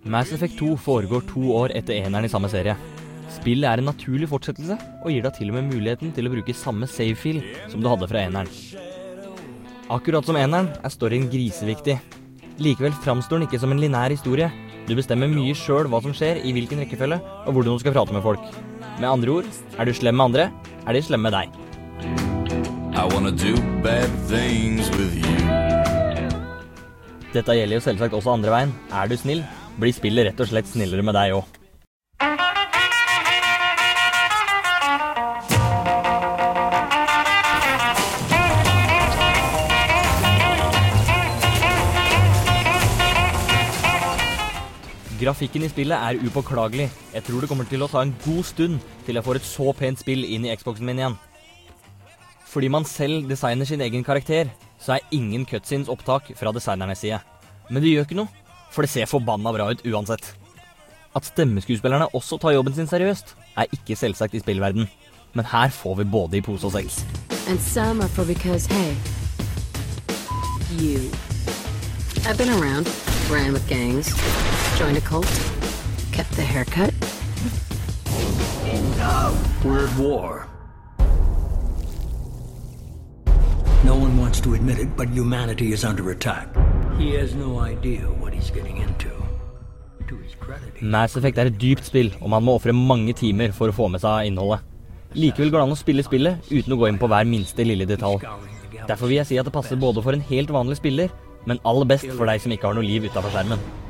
Mass Effect 2 foregår 2 år etter eneren i samme serie. Spillet er en naturlig fortsettelse, og gir deg til og med muligheten til å bruke samme save-fil som du hadde fra eneren. Akkurat som eneren er storyen griseviktig. Likevel framstår den ikke som en lineær historie. Du bestemmer mye selv hva som skjer, i hvilken rekkefølge, og hvordan du skal prate med folk. Med andre ord, er du slem med andre, er de slemme med deg. I wanna do bad things with you. Dette gjelder jo selvsagt også andre veien. Er du snill, blir spillet rett og slett snillere med deg også. Grafikken i spillet er upåklagelig. Jeg tror det kommer til å ta en god stund til jeg får et så pent spill inn i Xboxen min igjen. Fordi man selv designer sin egen karakter, så er ingen cutscenes opptak fra designernes side. Men det gjør ikke noe, for det ser forbanna bra ut uansett. At stemmeskuespillerne også tar jobben sin seriøst, er ikke selvsagt i spillverden. Men her får vi både i pose og sekk. And some are for because, hey, you. I've been around, ran with gangs, joined a cult, kept the haircut. No! We're at war. No one wants to admit it, but humanity is under attack. He has no idea what he's getting into. To his credit, Mass Effect er et dypt spill, og man må offre mange timer for å få med seg innholdet. Likevel går det an å spille spillet uten å gå inn på hver minste lille detalj. Derfor vil jeg si at det passer både for en helt vanlig spiller, men aller best for deg som ikke har noe liv utenfor skjermen.